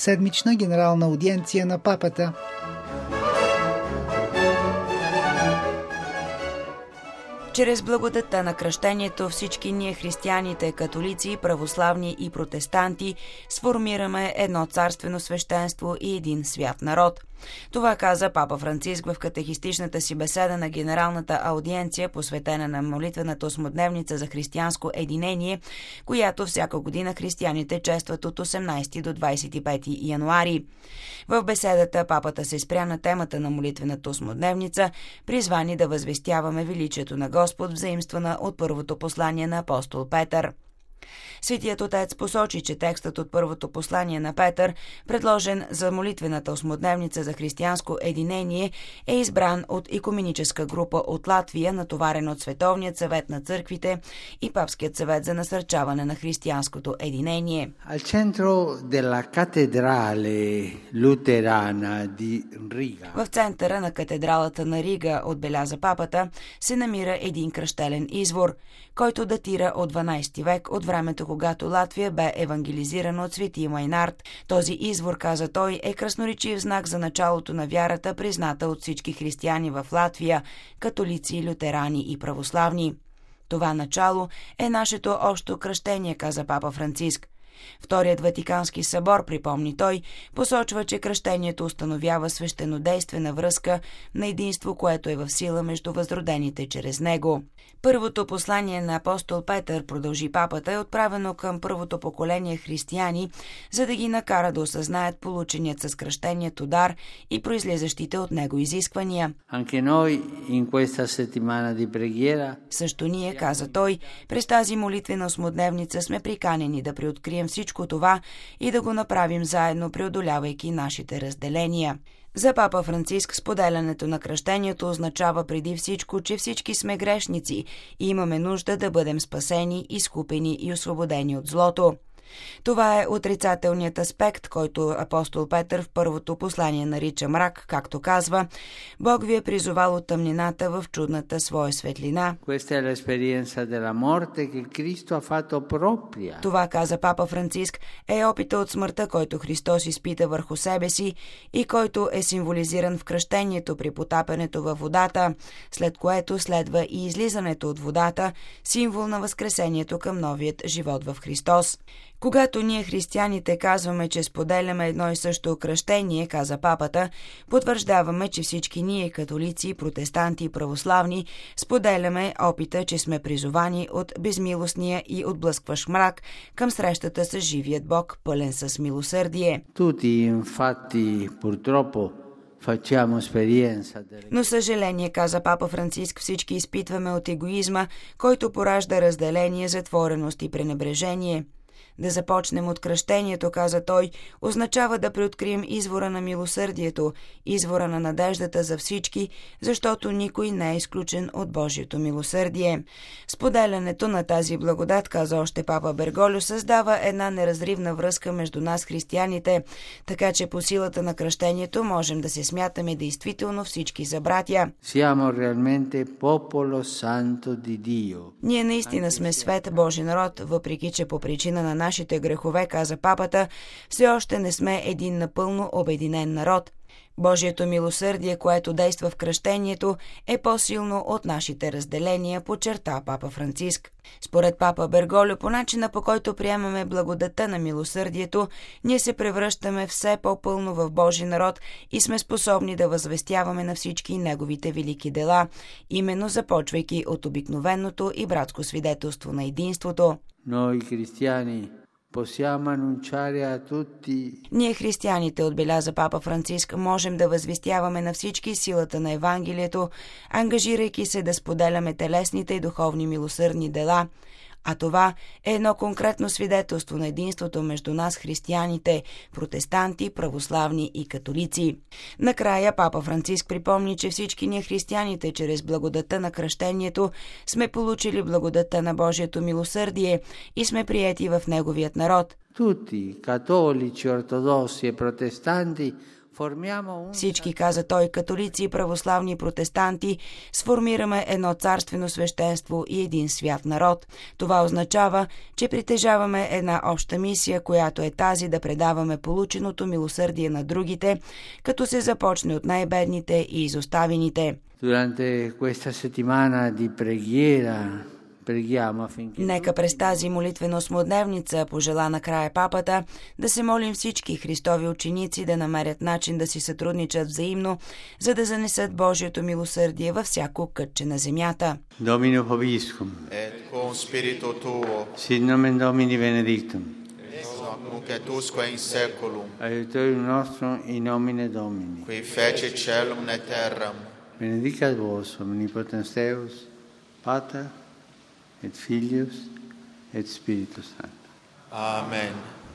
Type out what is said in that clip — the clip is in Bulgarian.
седмична генерална аудиенция на папата. Чрез благодата на кръщението всички ние, християните, католици, православни и протестанти, сформираме едно царствено свещенство и един свят народ. Това каза папа Франциск в катехистичната си беседа на Генералната аудиенция, посветена на молитвената осмодневница за християнско единение, която всяка година християните честват от 18 до 25 януари. В беседата папата се спря на темата на молитвената осмодневница, призвани да възвестяваме величието на Господ, взаимствана от първото послание на апостол Петър. Светият отец посочи, че текстът от първото послание на Петър, предложен за молитвената осмодневница за християнско единение, е избран от икуменическа група от Латвия, натоварена от Световният съвет на църквите и Папският съвет за насърчаване на християнското единение. Al centro della cattedrale luterana di Riga. В центъра на катедралата на Рига, отбеляза папата, се намира един кръщелен извор, който датира от 12 век, от времето, когато Латвия бе евангелизирана от свети Майнард. Този извор, каза той, е красноречив знак за началото на вярата, призната от всички християни в Латвия, католици, лютерани и православни. Това начало е нашето общо кръщение, каза папа Франциск. Вторият Ватикански събор, припомни той, посочва, че кръщението установява свещенодействена връзка на единство, което е в сила между възродените чрез него. Първото послание на апостол Петър, продължи папата, е отправено към първото поколение християни, за да ги накара да осъзнаят полученият с кръщението дар и произлизащите от него изисквания. Също ние, каза той, през тази молитвена осмодневница сме приканени да преоткрием всичко това и да го направим заедно, преодолявайки нашите разделения. За папа Франциск споделянето на кръщението означава преди всичко, че всички сме грешници и имаме нужда да бъдем спасени, изкупени и освободени от злото. Това е отрицателният аспект, който апостол Петър в първото послание нарича мрак, както казва: Бог ви е призовал от тъмнината в чудната своя светлина. Това, каза папа Франциск, е опита от смъртта, който Христос изпита върху себе си и който е символизиран в кръщението при потапянето във водата, след което следва и излизането от водата, символ на възкресението към новият живот в Христос. Когато ние, християните, казваме, че споделяме едно и също кръщение, каза папата, потвърждаваме, че всички ние, католици, протестанти и православни, споделяме опита, че сме призовани от безмилостния и отблъскващ мрак към срещата с живият Бог, пълен с милосърдие. Но съжаление, каза папа Франциск, всички изпитваме от егоизма, който поражда разделение, затвореност и пренебрежение. Да започнем от кръщението, каза той, означава да преоткрием извора на милосърдието, извора на надеждата за всички, защото никой не е изключен от Божието милосърдие. Споделянето на тази благодат, каза още папа Берголио, създава една неразривна връзка между нас, християните, така че по силата на кръщението можем да се смятаме действително всички за братя. Ние наистина сме свет Божи народ, въпреки че по причина на нашите грехове, каза папата, все още не сме един напълно обединен народ. Божието милосърдие, което действа в кръщението, е по-силно от нашите разделения, подчерта папа Франциск. Според папа Берголио, по начина, по който приемаме благодата на милосърдието, ние се превръщаме все по-пълно в Божи народ и сме способни да възвестяваме на всички неговите велики дела, именно започвайки от обикновеното и братско свидетелство на единството. Ние, християните, отбеляза папа Франциск, можем да възвестяваме на всички силата на Евангелието, ангажирайки се да споделяме телесните и духовни милосърдни дела, а това е едно конкретно свидетелство на единството между нас, християните, протестанти, православни и католици. Накрая папа Франциск припомни, че всички ние, християните, чрез благодата на кръщението, сме получили благодата на Божието милосърдие и сме приети в неговият народ. Tutti, cattolici, ortodossi e protestanti, Всички, каза той, католици, православни и протестанти, сформираме едно царствено свещенство и един свят народ. Това означава, че притежаваме една обща мисия, която е тази да предаваме полученото милосърдие на другите, като се започне от най-бедните и изоставените. Нека през тази молитвено-осмодневница, пожела накрая папата, да се молим всички Христови ученици да намерят начин да си сътрудничат взаимно, за да занесат Божието милосърдие във всяко кътче на земята. Domino Hoviscum, et cum spiritu tuo, sit nomen Domini benedictum, nunc et usque in seculum, aiutorium nostrum in nomine Domini, qui fece celum et terram, benedicat vos omnipotens Deus, Pater et Filius et Spiritus Sanctus. Amen.